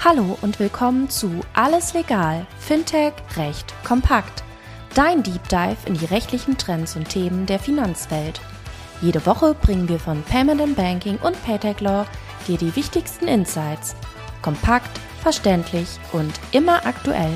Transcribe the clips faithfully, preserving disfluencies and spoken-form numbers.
Hallo und willkommen zu Alles Legal, Fintech, Recht, Kompakt. Dein Deep Dive in die rechtlichen Trends und Themen der Finanzwelt. Jede Woche bringen wir von Payment and Banking und Paytech Law dir die wichtigsten Insights. Kompakt, verständlich und immer aktuell.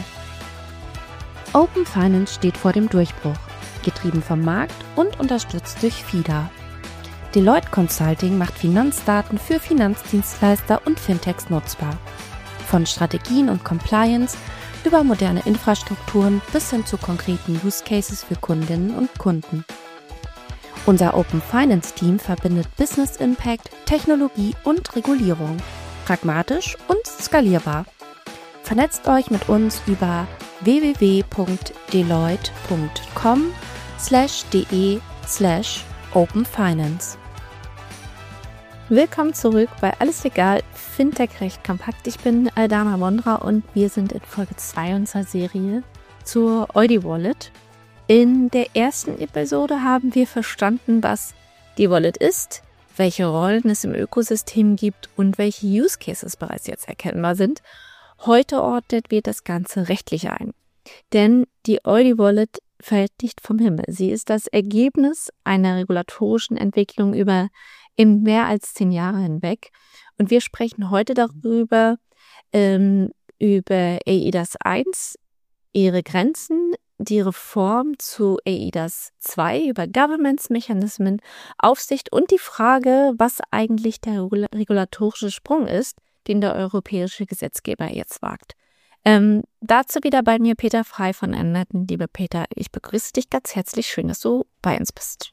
Open Finance steht vor dem Durchbruch, getrieben vom Markt und unterstützt durch FIDA. Deloitte Consulting macht Finanzdaten für Finanzdienstleister und Fintechs nutzbar. Von Strategien und Compliance über moderne Infrastrukturen bis hin zu konkreten Use Cases für Kundinnen und Kunden. Unser Open Finance Team verbindet Business Impact, Technologie und Regulierung. Pragmatisch und skalierbar. Vernetzt euch mit uns über w w w punkt deloitte punkt com slash de slash openfinance. Willkommen zurück bei Alles Legal, Fintech, Recht, Kompakt. Ich bin Aldana Wondra und wir sind in Folge zwei unserer Serie zur Eudi Wallet. In der ersten Episode haben wir verstanden, was die Wallet ist, welche Rollen es im Ökosystem gibt und welche Use Cases bereits jetzt erkennbar sind. Heute ordnet wir das Ganze rechtlich ein. Denn die Eudi Wallet fällt nicht vom Himmel. Sie ist das Ergebnis einer regulatorischen Entwicklung über in mehr als zehn Jahre hinweg. Und wir sprechen heute darüber, ähm, über eIDAS eins, ihre Grenzen, die Reform zu eIDAS zwei, über Governance-Mechanismen, Aufsicht und die Frage, was eigentlich der regulatorische Sprung ist, den der europäische Gesetzgeber jetzt wagt. Ähm, dazu wieder bei mir Peter Frei von Annetten. Lieber Peter, ich begrüße dich ganz herzlich. Schön, dass du bei uns bist.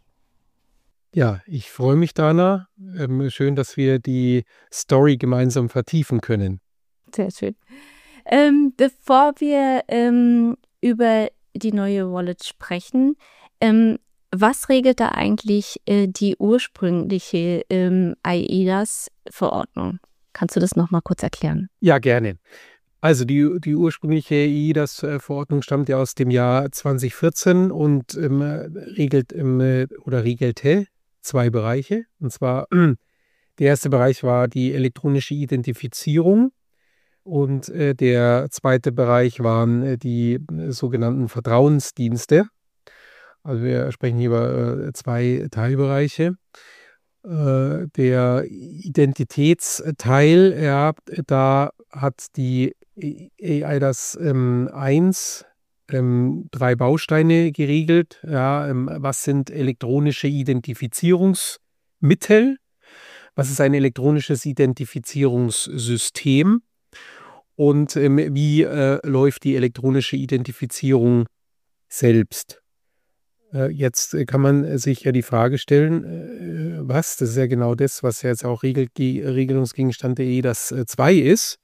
Ja, ich freue mich, Dana. Ähm, schön, dass wir die Story gemeinsam vertiefen können. Sehr schön. Ähm, bevor wir ähm, über die neue Wallet sprechen, ähm, was regelt da eigentlich äh, die ursprüngliche ähm, eIDAS-Verordnung? Kannst du das nochmal kurz erklären? Ja, gerne. Also die, die ursprüngliche eIDAS-Verordnung stammt ja aus dem Jahr zwanzig vierzehn und ähm, regelt ähm, oder regelte zwei Bereiche. Und zwar der erste Bereich war die elektronische Identifizierung und äh, der zweite Bereich waren äh, die äh, sogenannten Vertrauensdienste. Also wir sprechen hier über äh, zwei Teilbereiche. Äh, der Identitätsteil, ja, da hat die eIDAS ähm, eins ähm, drei Bausteine geregelt. Ja, ähm, was sind elektronische Identifizierungsmittel? Was ist ein elektronisches Identifizierungssystem? Und ähm, wie äh, läuft die elektronische Identifizierung selbst? Äh, jetzt kann man sich ja die Frage stellen, äh, was? Das ist ja genau das, was jetzt auch Regel Regelungsgegenstand der eIDAS zwei ist.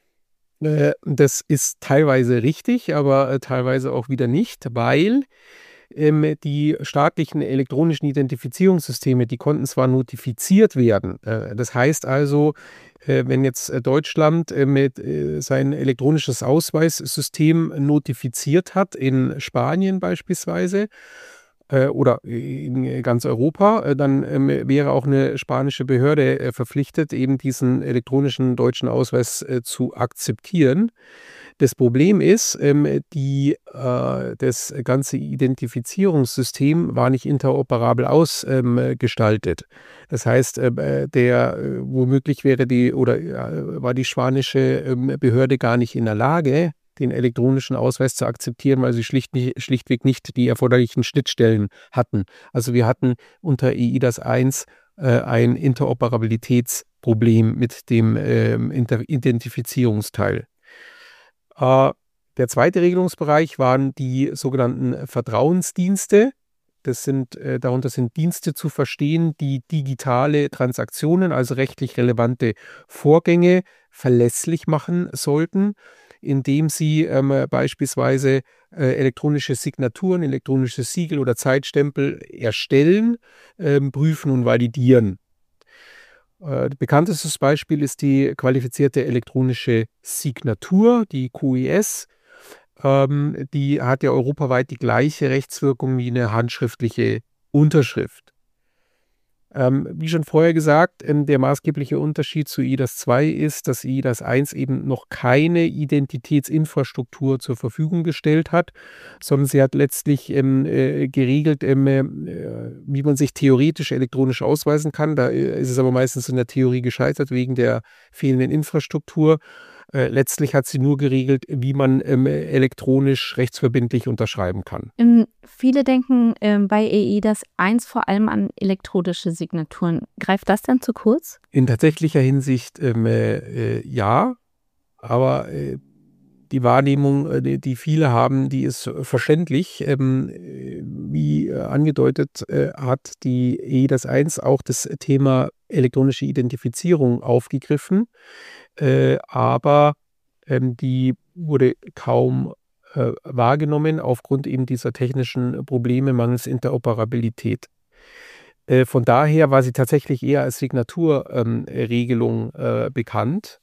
Das ist teilweise richtig, aber teilweise auch wieder nicht, weil ähm, die staatlichen elektronischen Identifizierungssysteme, die konnten zwar notifiziert werden. Äh, das heißt also, äh, wenn jetzt Deutschland äh, mit äh, sein elektronisches Ausweissystem notifiziert hat, in Spanien beispielsweise, oder in ganz Europa, dann ähm, wäre auch eine spanische Behörde äh, verpflichtet, eben diesen elektronischen deutschen Ausweis äh, zu akzeptieren. Das Problem ist, ähm, die, äh, das ganze Identifizierungssystem war nicht interoperabel ausgestaltet. Ähm, das heißt, äh, der äh, womöglich wäre die oder äh, war die spanische äh, Behörde gar nicht in der Lage, den elektronischen Ausweis zu akzeptieren, weil sie schlicht nicht, schlichtweg nicht die erforderlichen Schnittstellen hatten. Also wir hatten unter eIDAS eins äh, ein Interoperabilitätsproblem mit dem äh, Identifizierungsteil. Äh, der zweite Regelungsbereich waren die sogenannten Vertrauensdienste. Das sind, äh, darunter sind Dienste zu verstehen, die digitale Transaktionen, also rechtlich relevante Vorgänge verlässlich machen sollten, indem sie ähm, beispielsweise äh, elektronische Signaturen, elektronische Siegel oder Zeitstempel erstellen, ähm, prüfen und validieren. Äh, bekanntestes Beispiel ist die qualifizierte elektronische Signatur, die Q E S. Ähm, die hat ja europaweit die gleiche Rechtswirkung wie eine handschriftliche Unterschrift. Ähm, wie schon vorher gesagt, ähm, der maßgebliche Unterschied zu I D A S zwei ist, dass I D A S eins eben noch keine Identitätsinfrastruktur zur Verfügung gestellt hat, sondern sie hat letztlich ähm, äh, geregelt, ähm, äh, wie man sich theoretisch elektronisch ausweisen kann. Da äh, ist es aber meistens in der Theorie gescheitert wegen der fehlenden Infrastruktur. Äh, letztlich hat sie nur geregelt, wie man ähm, elektronisch rechtsverbindlich unterschreiben kann. Ähm, viele denken ähm, bei I D A S eins vor allem an elektronische Signaturen. Greift das dann zu kurz? In tatsächlicher Hinsicht ähm, äh, ja, aber äh, die Wahrnehmung, äh, die, die viele haben, die ist verständlich. Ähm, äh, wie äh, angedeutet, äh, hat die I D A S eins auch das Thema elektronische Identifizierung aufgegriffen, äh, aber ähm, die wurde kaum äh, wahrgenommen aufgrund eben dieser technischen Probleme mangels Interoperabilität. Äh, von daher war sie tatsächlich eher als Signaturregelung äh, bekannt.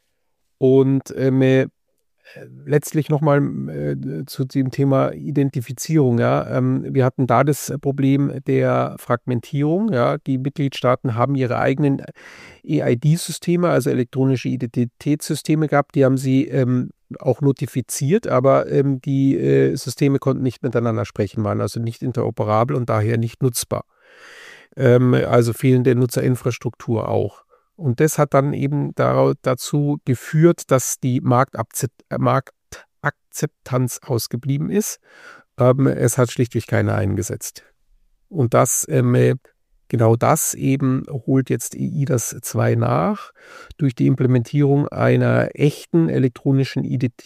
Und ähm, äh, letztlich nochmal äh, zu dem Thema Identifizierung. Ja, ähm, wir hatten da das Problem der Fragmentierung. Ja, die Mitgliedstaaten haben ihre eigenen E I D-Systeme, also elektronische Identitätssysteme gehabt. Die haben sie ähm, auch notifiziert, aber ähm, die äh, Systeme konnten nicht miteinander sprechen, waren also nicht interoperabel und daher nicht nutzbar. Ähm, also fehlende Nutzerinfrastruktur auch. Und das hat dann eben daraus, dazu geführt, dass die Marktakzept, äh, Marktakzeptanz ausgeblieben ist. Ähm, es hat schlichtweg keiner eingesetzt. Und das, ähm, genau das eben holt jetzt I D A S zwei nach durch die Implementierung einer echten elektronischen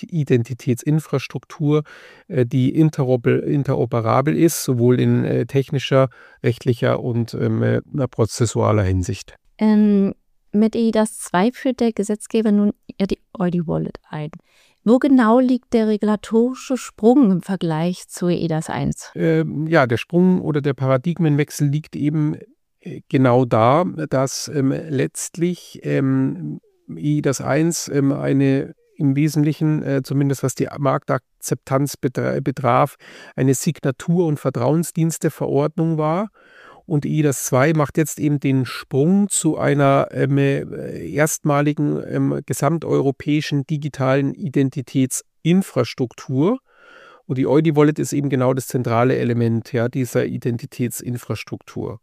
Identitätsinfrastruktur, äh, die interoperabel ist, sowohl in äh, technischer, rechtlicher und ähm, prozessualer Hinsicht. Ähm, mit I D A S zwei führt der Gesetzgeber nun ja die O I D I-Wallet ein. Wo genau liegt der regulatorische Sprung im Vergleich zu I D A S eins? Ähm, ja, der Sprung oder der Paradigmenwechsel liegt eben äh, genau da, dass ähm, letztlich ähm, I D A S eins ähm, eine im Wesentlichen, äh, zumindest was die Marktakzeptanz betra- betraf, eine Signatur- und Vertrauensdiensteverordnung war. Und I D A S zwei macht jetzt eben den Sprung zu einer ähm, äh, erstmaligen ähm, gesamteuropäischen digitalen Identitätsinfrastruktur. Und die O I D I-Wallet ist eben genau das zentrale Element ja, dieser Identitätsinfrastruktur.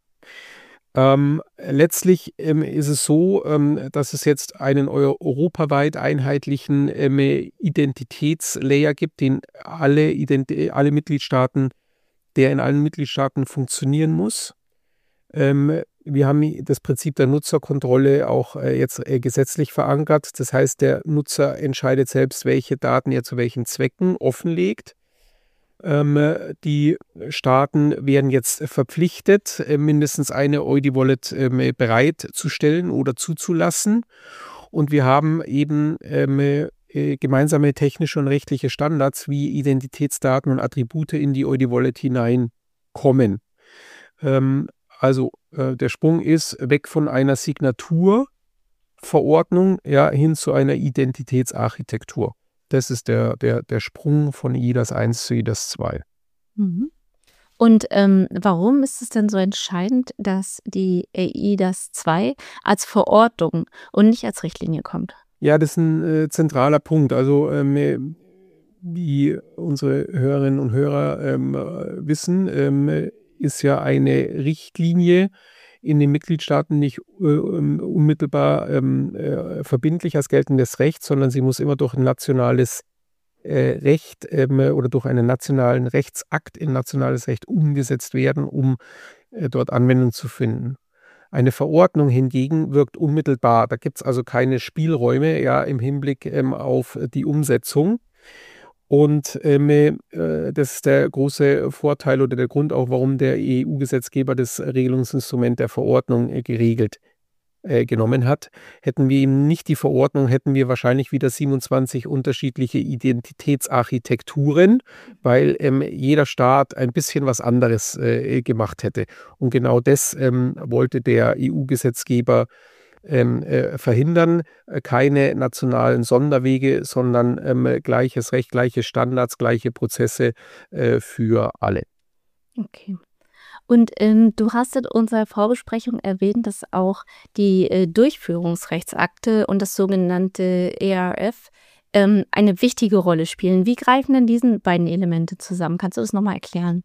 Ähm, letztlich ähm, ist es so, ähm, dass es jetzt einen eu- europaweit einheitlichen ähm, Identitätslayer gibt, den alle, Ident- alle Mitgliedstaaten, der in allen Mitgliedstaaten funktionieren muss. Ähm, wir haben das Prinzip der Nutzerkontrolle auch äh, jetzt äh, gesetzlich verankert. Das heißt, der Nutzer entscheidet selbst, welche Daten er zu welchen Zwecken offenlegt. Ähm, die Staaten werden jetzt verpflichtet, äh, mindestens eine O I D I-Wallet ähm, bereitzustellen oder zuzulassen. Und wir haben eben ähm, äh, gemeinsame technische und rechtliche Standards, wie Identitätsdaten und Attribute in die O I D I-Wallet hineinkommen. Ähm, Also äh, der Sprung ist weg von einer Signaturverordnung ja, hin zu einer Identitätsarchitektur. Das ist der, der, der Sprung von I D A S eins zu I D A S zwei. Mhm. Und ähm, warum ist es denn so entscheidend, dass die I D A S zwei als Verordnung und nicht als Richtlinie kommt? Ja, das ist ein äh, zentraler Punkt. Also ähm, wie unsere Hörerinnen und Hörer ähm, wissen, ähm, ist ja eine Richtlinie in den Mitgliedstaaten nicht äh, unmittelbar ähm, äh, verbindlich als geltendes Recht, sondern sie muss immer durch ein nationales äh, Recht ähm, oder durch einen nationalen Rechtsakt in nationales Recht umgesetzt werden, um äh, dort Anwendung zu finden. Eine Verordnung hingegen wirkt unmittelbar. Da gibt es also keine Spielräume ja, im Hinblick ähm, auf die Umsetzung. Und ähm, äh, das ist der große Vorteil oder der Grund auch, warum der E U-Gesetzgeber das Regelungsinstrument der Verordnung äh, geregelt äh, genommen hat. Hätten wir eben nicht die Verordnung, hätten wir wahrscheinlich wieder siebenundzwanzig unterschiedliche Identitätsarchitekturen, weil ähm, jeder Staat ein bisschen was anderes äh, gemacht hätte. Und genau das ähm, wollte der E U-Gesetzgeber Ähm, äh, verhindern, äh, keine nationalen Sonderwege, sondern ähm, gleiches Recht, gleiche Standards, gleiche Prozesse äh, für alle. Okay. Und ähm, du hast in unserer Vorbesprechung erwähnt, dass auch die äh, Durchführungsrechtsakte und das sogenannte A R F ähm, eine wichtige Rolle spielen. Wie greifen denn diese beiden Elemente zusammen? Kannst du das nochmal erklären?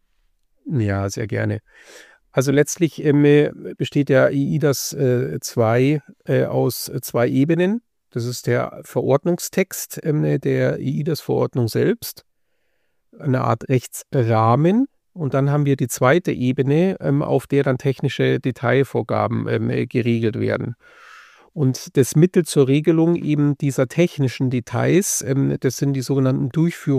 Ja, sehr gerne. Also letztlich ähm, besteht der I I D A S zwei äh, aus zwei Ebenen. Das ist der Verordnungstext ähm, der I I D A S-Verordnung selbst, eine Art Rechtsrahmen. Und dann haben wir die zweite Ebene, ähm, auf der dann technische Detailvorgaben ähm, geregelt werden. Und das Mittel zur Regelung eben dieser technischen Details, ähm, das sind die sogenannten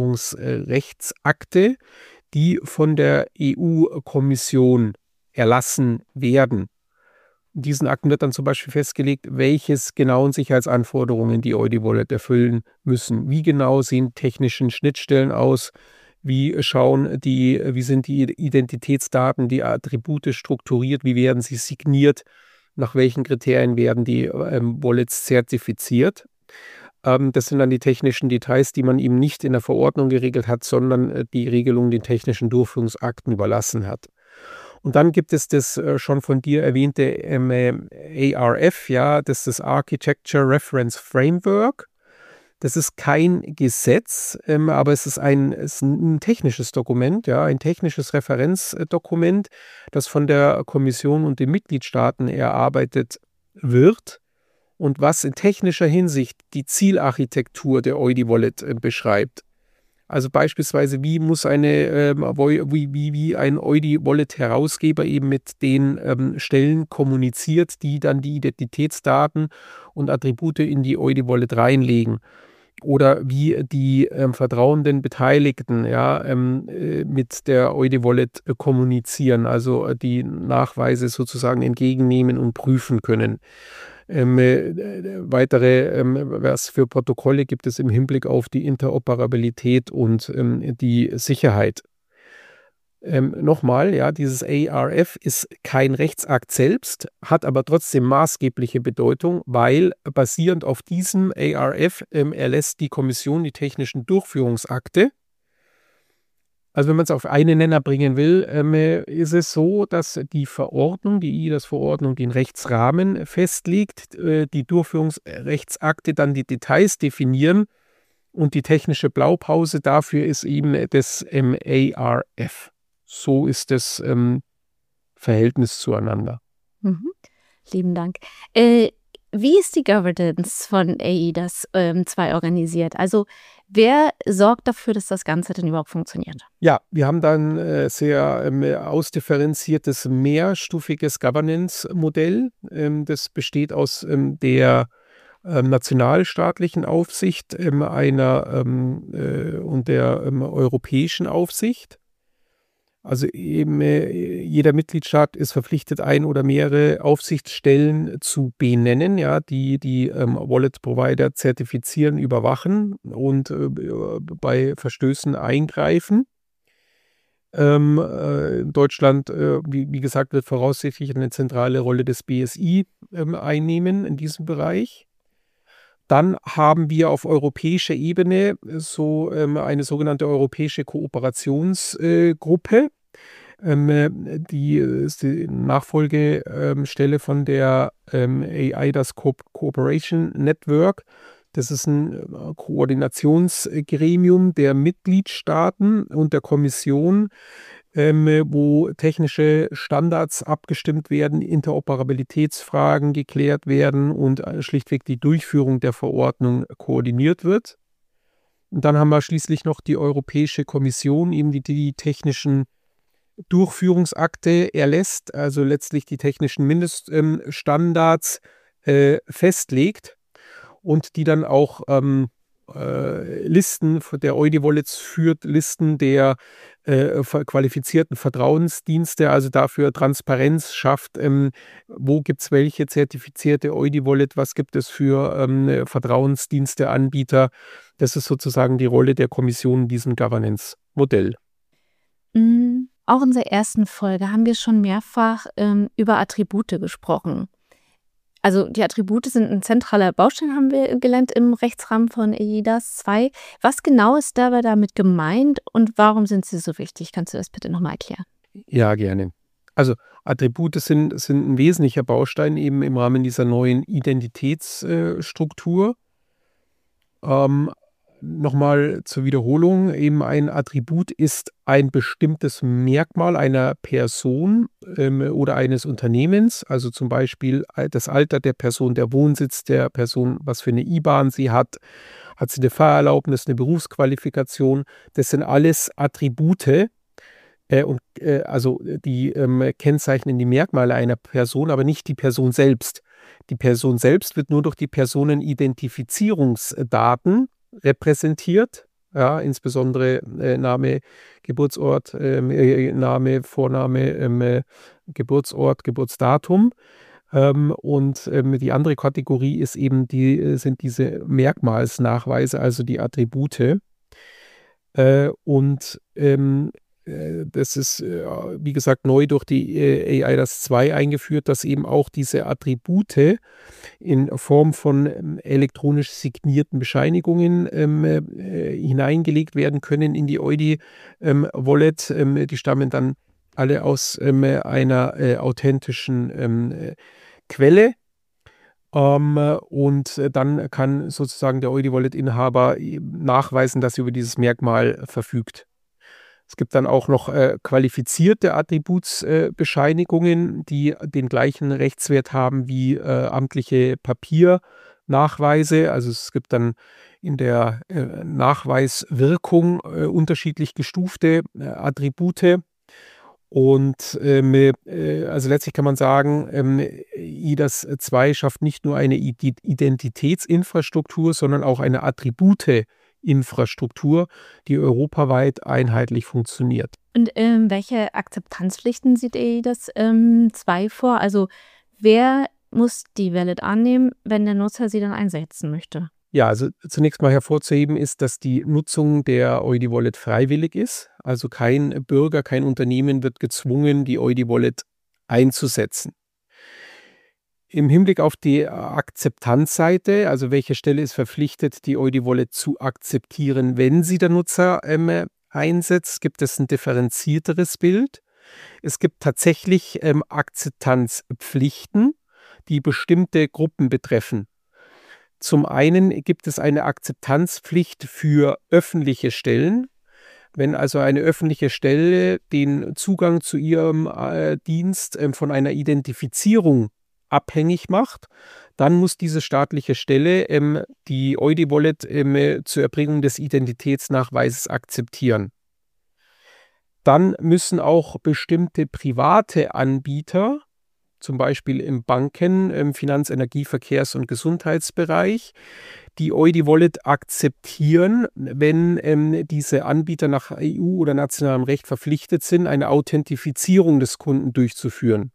Durchführungsrechtsakte, die von der E U-Kommission erlassen werden. In diesen Akten wird dann zum Beispiel festgelegt, welches genauen Sicherheitsanforderungen die EudiWallet erfüllen müssen. Wie genau sehen technische Schnittstellen aus? Wie schauen die, wie sind die Identitätsdaten, die Attribute strukturiert? Wie werden sie signiert? Nach welchen Kriterien werden die ähm, Wallets zertifiziert? Ähm, das sind dann die technischen Details, die man eben nicht in der Verordnung geregelt hat, sondern äh, die Regelung den technischen Durchführungsakten überlassen hat. Und dann gibt es das äh, schon von dir erwähnte ähm, äh, A R F, ja, das ist das Architecture Reference Framework. Das ist kein Gesetz, ähm, aber es ist ein, es ist ein technisches Dokument, ja, ein technisches Referenzdokument, das von der Kommission und den Mitgliedstaaten erarbeitet wird und was in technischer Hinsicht die Zielarchitektur der EudiWallet äh, beschreibt. Also beispielsweise, wie muss eine, ähm, wie, wie, wie ein EudiWallet-Herausgeber eben mit den ähm, Stellen kommuniziert, die dann die Identitätsdaten und Attribute in die EudiWallet reinlegen. Oder wie die ähm, vertrauenden Beteiligten ja, ähm, äh, mit der EudiWallet äh, kommunizieren, also äh, die Nachweise sozusagen entgegennehmen und prüfen können. Ähm, äh, weitere, ähm, was für Protokolle gibt es im Hinblick auf die Interoperabilität und ähm, die Sicherheit. Ähm, nochmal, ja, dieses A R F ist kein Rechtsakt selbst, hat aber trotzdem maßgebliche Bedeutung, weil basierend auf diesem A R F ähm, erlässt die Kommission die technischen Durchführungsakte. Also wenn man es auf einen Nenner bringen will, ähm, ist es so, dass die Verordnung, die I I D A S-Verordnung, den Rechtsrahmen festlegt, äh, die Durchführungsrechtsakte dann die Details definieren und die technische Blaupause dafür ist eben das ähm, A R F. So ist das ähm, Verhältnis zueinander. Mhm. Lieben Dank. Äh, wie ist die Governance von A I D A S zwei organisiert? Also wer sorgt dafür, dass das Ganze denn überhaupt funktioniert? Ja, wir haben dann äh, sehr ähm, ausdifferenziertes, mehrstufiges Governance-Modell. Ähm, das besteht aus ähm, der ähm, nationalstaatlichen Aufsicht ähm, einer ähm, äh, und der ähm, europäischen Aufsicht. Also eben äh, jeder Mitgliedstaat ist verpflichtet, ein oder mehrere Aufsichtsstellen zu benennen, ja, die die ähm, Wallet-Provider zertifizieren, überwachen und äh, bei Verstößen eingreifen. Ähm, äh, Deutschland, äh, wie, wie gesagt, wird voraussichtlich eine zentrale Rolle des B S I ähm, einnehmen in diesem Bereich. Dann haben wir auf europäischer Ebene so ähm, eine sogenannte europäische Kooperationsgruppe. Ähm, die ist die Nachfolgestelle ähm, von der ähm, A I D A S Co- Cooperation Network. Das ist ein äh, Koordinationsgremium der Mitgliedstaaten und der Kommission, ähm, wo technische Standards abgestimmt werden, Interoperabilitätsfragen geklärt werden und äh, schlichtweg die Durchführung der Verordnung koordiniert wird. Und dann haben wir schließlich noch die Europäische Kommission, eben die die technischen Durchführungsakte erlässt, also letztlich die technischen Mindeststandards äh, festlegt und die dann auch ähm, äh, Listen der EudiWallets führt, Listen der äh, qualifizierten Vertrauensdienste, also dafür Transparenz schafft, ähm, wo gibt es welche zertifizierte EudiWallet, was gibt es für ähm, Vertrauensdiensteanbieter. Das ist sozusagen die Rolle der Kommission in diesem Governance-Modell. Mm, auch in der ersten Folge haben wir schon mehrfach ähm, über Attribute gesprochen. Also die Attribute sind ein zentraler Baustein, haben wir gelernt, im Rechtsrahmen von A I D A S zwei. Was genau ist dabei damit gemeint und warum sind sie so wichtig? Kannst du das bitte nochmal erklären? Ja, gerne. Also Attribute sind, sind ein wesentlicher Baustein eben im Rahmen dieser neuen Identitätsstruktur. Ähm, Nochmal zur Wiederholung, eben ein Attribut ist ein bestimmtes Merkmal einer Person ähm, oder eines Unternehmens, also zum Beispiel das Alter der Person, der Wohnsitz der Person, was für eine I B A N sie hat, hat sie eine Fahrerlaubnis, eine Berufsqualifikation. Das sind alles Attribute, äh, und, äh, also die ähm, kennzeichnen die Merkmale einer Person, aber nicht die Person selbst. Die Person selbst wird nur durch die Personenidentifizierungsdaten repräsentiert, ja, insbesondere äh, Name, Geburtsort, ähm, äh, Name, Vorname, ähm, äh, Geburtsort, Geburtsdatum. Ähm, und ähm, die andere Kategorie ist eben die, äh, sind diese Merkmalsnachweise, also die Attribute. Äh, und ähm, äh, das ist, äh, wie gesagt, neu durch die äh, A I D A S zwei eingeführt, dass eben auch diese Attribute in Form von ähm, elektronisch signierten Bescheinigungen ähm, äh, hineingelegt werden können in die Eudi-Wallet. Ähm, ähm, die stammen dann alle aus ähm, einer äh, authentischen ähm, äh, Quelle. Ähm, und äh, dann kann sozusagen der Eudi-Wallet-Inhaber nachweisen, dass er über dieses Merkmal verfügt. Es gibt dann auch noch äh, qualifizierte Attributsbescheinigungen, äh, die den gleichen Rechtswert haben wie äh, amtliche Papiernachweise. Also es gibt dann in der äh, Nachweiswirkung äh, unterschiedlich gestufte äh, Attribute. Und ähm, äh, also letztlich kann man sagen, ähm, I D A S zwei schafft nicht nur eine Identitätsinfrastruktur, sondern auch eine Attribute-Infrastruktur, die europaweit einheitlich funktioniert. Und ähm, welche Akzeptanzpflichten sieht I D A S ähm, zwei vor? Also wer muss die Wallet annehmen, wenn der Nutzer sie dann einsetzen möchte? Ja, also zunächst mal hervorzuheben ist, dass die Nutzung der Eudi-Wallet freiwillig ist. Also kein Bürger, kein Unternehmen wird gezwungen, die Eudi-Wallet einzusetzen. Im Hinblick auf die Akzeptanzseite, also welche Stelle ist verpflichtet, die Eudi-Wallet zu akzeptieren, wenn sie der Nutzer ähm, einsetzt, gibt es ein differenzierteres Bild. Es gibt tatsächlich ähm, Akzeptanzpflichten, die bestimmte Gruppen betreffen. Zum einen gibt es eine Akzeptanzpflicht für öffentliche Stellen. Wenn also eine öffentliche Stelle den Zugang zu ihrem äh, Dienst äh, von einer Identifizierung abhängig macht, dann muss diese staatliche Stelle ähm, die Eudi-Wallet ähm, zur Erbringung des Identitätsnachweises akzeptieren. Dann müssen auch bestimmte private Anbieter, zum Beispiel im Banken-, im Finanz-, Energie-, Verkehrs- und Gesundheitsbereich, die Eudi-Wallet akzeptieren, wenn ähm, diese Anbieter nach E U- oder nationalem Recht verpflichtet sind, eine Authentifizierung des Kunden durchzuführen.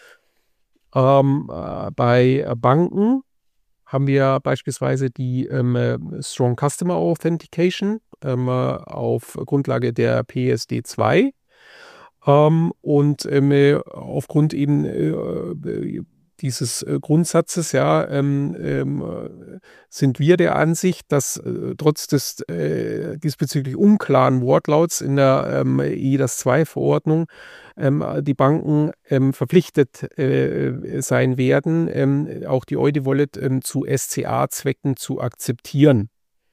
Ähm, äh, bei Banken haben wir beispielsweise die ähm, Strong Customer Authentication ähm, auf Grundlage der P S D zwei. Ähm, und ähm, aufgrund eben äh, dieses äh, Grundsatzes, ja, ähm, ähm, sind wir der Ansicht, dass äh, trotz des äh, diesbezüglich unklaren Wortlauts in der ähm, I D A S zwei Verordnung ähm, die Banken ähm, verpflichtet äh, sein werden, ähm, auch die Eudi-Wallet ähm, zu S C A-Zwecken zu akzeptieren.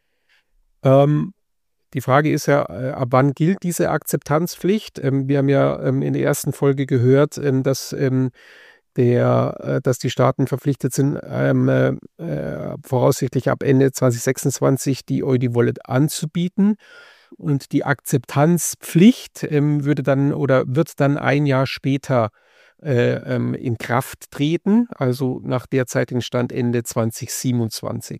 Ähm, Die Frage ist ja, äh, ab wann gilt diese Akzeptanzpflicht? Ähm, wir haben ja ähm, in der ersten Folge gehört, ähm, dass, ähm, der, äh, dass die Staaten verpflichtet sind, ähm, äh, voraussichtlich ab Ende zwanzig sechsundzwanzig die Eudi-Wallet anzubieten. Und die Akzeptanzpflicht ähm, würde dann oder wird dann ein Jahr später äh, ähm, in Kraft treten, also nach derzeitigen Stand Ende zwanzig siebenundzwanzig.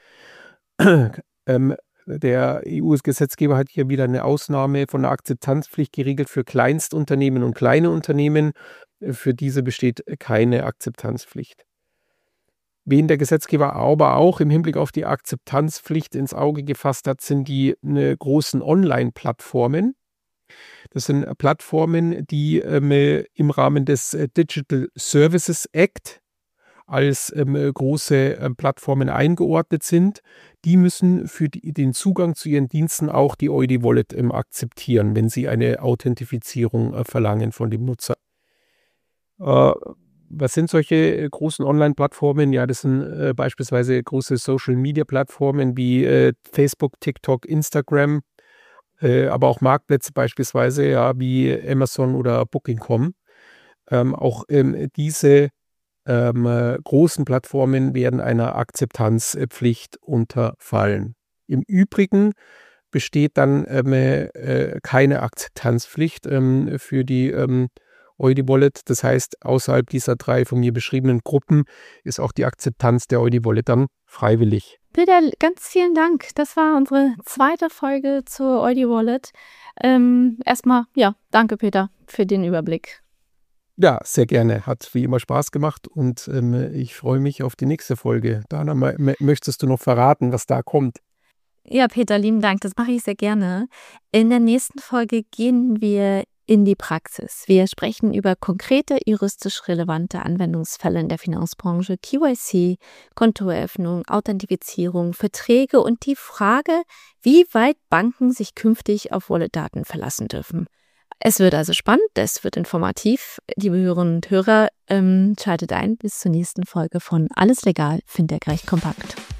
ähm, Der E U-Gesetzgeber hat hier wieder eine Ausnahme von der Akzeptanzpflicht geregelt für Kleinstunternehmen und kleine Unternehmen. Für diese besteht keine Akzeptanzpflicht. Wen der Gesetzgeber aber auch im Hinblick auf die Akzeptanzpflicht ins Auge gefasst hat, sind die ne, großen Online-Plattformen. Das sind Plattformen, die ähm, im Rahmen des äh, Digital Services Act als ähm, große äh, Plattformen eingeordnet sind. Die müssen für die, den Zugang zu ihren Diensten auch die Eudi-Wallet ähm, akzeptieren, wenn sie eine Authentifizierung äh, verlangen von dem Nutzer. Äh, was sind solche großen Online-Plattformen? Ja, das sind äh, beispielsweise große Social-Media-Plattformen wie äh, Facebook, TikTok, Instagram, äh, aber auch Marktplätze beispielsweise, ja, wie Amazon oder Booking Punkt com. Ähm, auch ähm, diese ähm, äh, großen Plattformen werden einer Akzeptanzpflicht unterfallen. Im Übrigen besteht dann ähm, äh, keine Akzeptanzpflicht ähm, für die ähm, EudiWallet. Das heißt, außerhalb dieser drei von mir beschriebenen Gruppen ist auch die Akzeptanz der EudiWallet dann freiwillig. Peter, ganz vielen Dank. Das war unsere zweite Folge zur EudiWallet. Ähm, erstmal, ja, danke Peter für den Überblick. Ja, sehr gerne. Hat wie immer Spaß gemacht und ähm, ich freue mich auf die nächste Folge. Dana, möchtest du noch verraten, was da kommt? Ja, Peter, lieben Dank. Das mache ich sehr gerne. In der nächsten Folge gehen wir in die Praxis. Wir sprechen über konkrete juristisch relevante Anwendungsfälle in der Finanzbranche, K Y C, Kontoeröffnung, Authentifizierung, Verträge und die Frage, wie weit Banken sich künftig auf Wallet-Daten verlassen dürfen. Es wird also spannend, es wird informativ. Liebe Hörerinnen und Hörer, ähm, schaltet ein bis zur nächsten Folge von Alles Legal, Fintech recht kompakt.